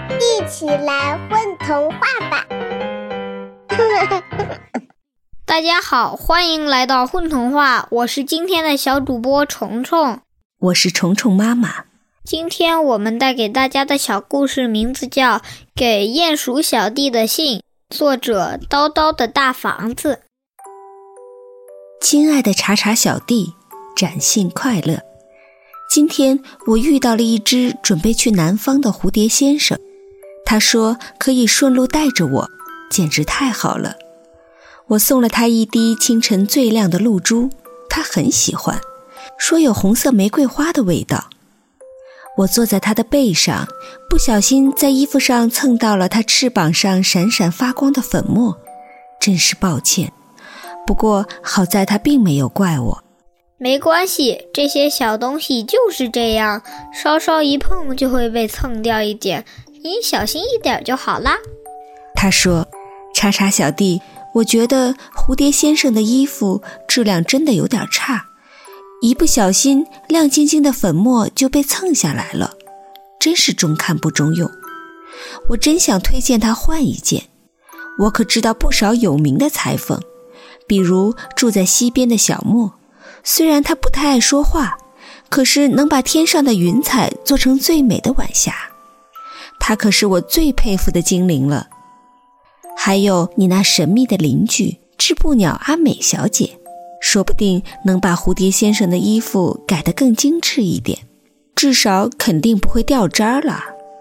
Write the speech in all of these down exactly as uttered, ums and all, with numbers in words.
一起来混童话吧！ 大家好，欢迎来到混童话，我是今天的小主播虫虫， 我是虫虫妈妈。 今天我们带给大家的小故事名字叫《给鼹鼠小弟的信》，作者叨叨的大房子。 亲爱的查查小弟，展信快乐。今天我遇到了一只准备去南方的蝴蝶先生，他说可以顺路带着我，简直太好了。我送了他一滴清晨最亮的露珠，他很喜欢，说有红色玫瑰花的味道。我坐在他的背上，不小心在衣服上蹭到了他翅膀上闪闪发光的粉末，真是抱歉。不过好在他并没有怪我。 没关系，这些小东西就是这样，稍稍一碰就会被蹭掉一点，你小心一点就好啦。 他说，查查小弟，我觉得蝴蝶先生的衣服质量真的有点差，一不小心亮晶晶的粉末就被蹭下来了，真是中看不中用。我真想推荐他换一件，我可知道不少有名的裁缝，比如住在西边的小莫，虽然他不太爱说话，可是能把天上的云彩做成最美的晚霞，他可是我最佩服的精灵了。还有你那神秘的邻居织布鸟阿美小姐，说不定能把蝴蝶先生的衣服改得更精致一点，至少肯定不会掉渣了。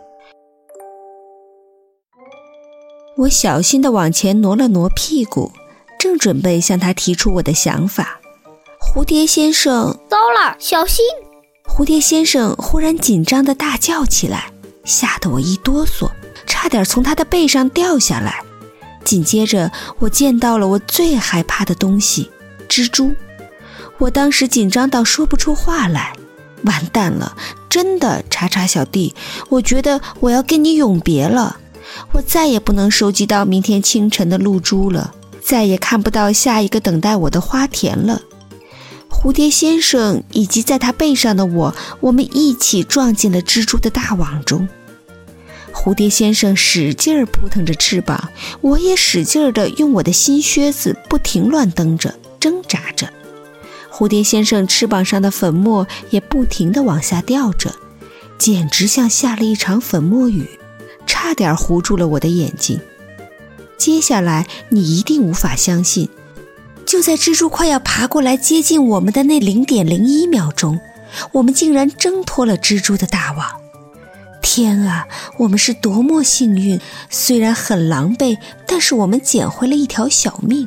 我小心地往前挪了挪屁股，正准备向他提出我的想法，蝴蝶先生， 糟了，小心！ 蝴蝶先生忽然紧张地大叫起来，吓得我一哆嗦，差点从他的背上掉下来。紧接着我见到了我最害怕的东西，蜘蛛。我当时紧张到说不出话来，完蛋了，真的，查查小弟，我觉得我要跟你永别了，我再也不能收集到明天清晨的露珠了，再也看不到下一个等待我的花田了。蝴蝶先生以及在他背上的我，我们一起撞进了蜘蛛的大网中。蝴蝶先生使劲儿扑腾着翅膀，我也使劲儿地用我的新靴子不停乱蹬着，挣扎着。蝴蝶先生翅膀上的粉末也不停地往下掉着，简直像下了一场粉末雨，差点糊住了我的眼睛。接下来你一定无法相信，就在蜘蛛快要爬过来接近我们的那 零点零一 秒钟，我们竟然挣脱了蜘蛛的大网。天啊，我们是多么幸运，虽然很狼狈，但是我们捡回了一条小命。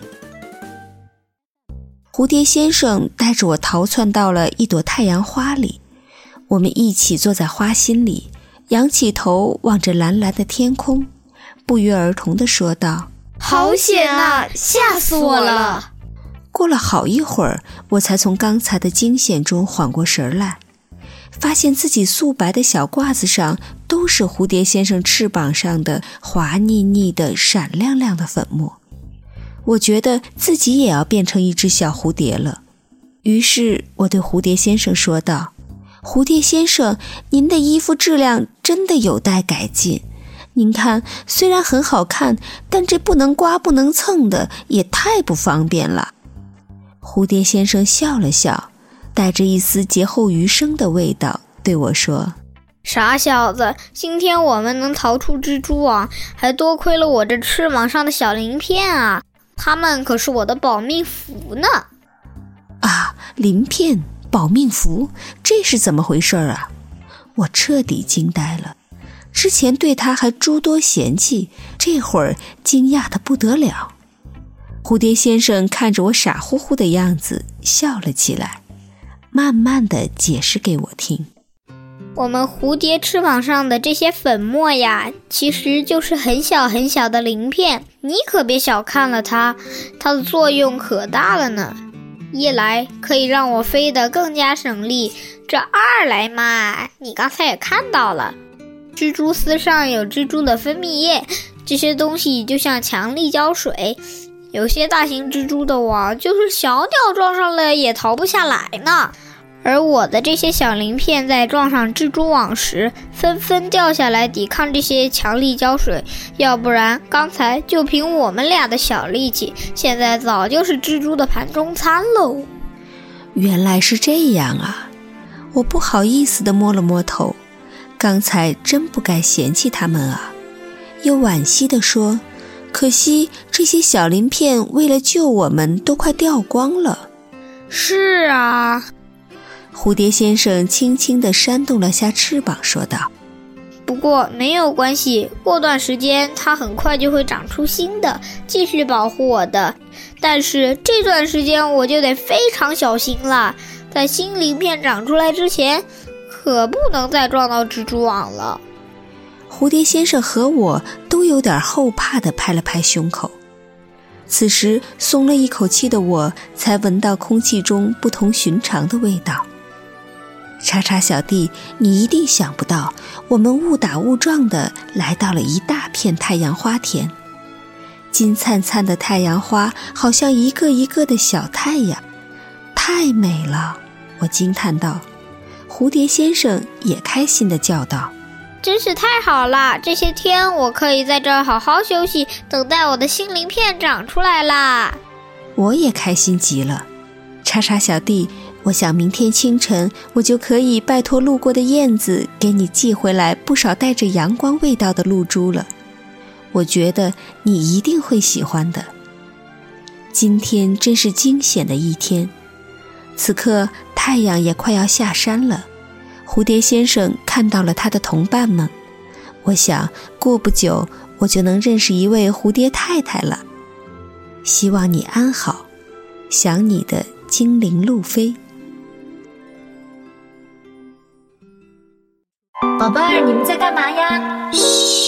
蝴蝶先生带着我逃窜到了一朵太阳花里，我们一起坐在花心里，仰起头望着蓝蓝的天空，不约而同地说道， 好险啊，吓死我了。 过了好一会儿，我才从刚才的惊险中缓过神来，发现自己素白的小褂子上都是蝴蝶先生翅膀上的滑腻腻的闪亮亮的粉末。我觉得自己也要变成一只小蝴蝶了，于是我对蝴蝶先生说道，蝴蝶先生，您的衣服质量真的有待改进，您看，虽然很好看，但这不能刮不能蹭的也太不方便了。蝴蝶先生笑了笑，带着一丝劫后余生的味道对我说， 傻小子，今天我们能逃出蜘蛛网，还多亏了我这翅膀上的小鳞片啊，它们可是我的保命符呢。 啊，鳞片，保命符，这是怎么回事啊？我彻底惊呆了，之前对他还诸多嫌弃，这会儿惊讶得不得了。蝴蝶先生看着我傻乎乎的样子，笑了起来，慢慢地解释给我听。 我们蝴蝶翅膀上的这些粉末呀，其实就是很小很小的鳞片，你可别小看了它，它的作用可大了呢。一来可以让我飞得更加省力，这二来嘛，你刚才也看到了，蜘蛛丝上有蜘蛛的分泌液，这些东西就像强力胶水，有些大型蜘蛛的网就是小鸟撞上了也逃不下来呢。 而我的这些小鳞片在撞上蜘蛛网时，纷纷掉下来抵抗这些强力胶水，要不然刚才就凭我们俩的小力气，现在早就是蜘蛛的盘中餐喽。 原来是这样啊，我不好意思地摸了摸头，刚才真不该嫌弃他们啊。又惋惜地说，可惜这些小鳞片为了救我们都快掉光了。 是啊， 蝴蝶先生轻轻地扇动了下翅膀说道， 不过没有关系，过段时间它很快就会长出新的，继续保护我的。但是这段时间我就得非常小心了，在新鳞片长出来之前，可不能再撞到蜘蛛网了。 蝴蝶先生和我都有点后怕地拍了拍胸口。此时松了一口气的我才闻到空气中不同寻常的味道。叉叉小弟，你一定想不到，我们误打误撞地来到了一大片太阳花田。金灿灿的太阳花好像一个一个的小太阳，太美了，我惊叹道。蝴蝶先生也开心地叫道， 真是太好了，这些天我可以在这儿好好休息，等待我的新鳞片长出来啦。 我也开心极了。叉叉小弟，我想明天清晨我就可以拜托路过的燕子给你寄回来不少带着阳光味道的露珠了，我觉得你一定会喜欢的。今天真是惊险的一天，此刻太阳也快要下山了，蝴蝶先生看到了他的同伴们，我想过不久我就能认识一位蝴蝶太太了。希望你安好，想你的精灵路飞。 宝贝儿，你们在干嘛呀？嘘。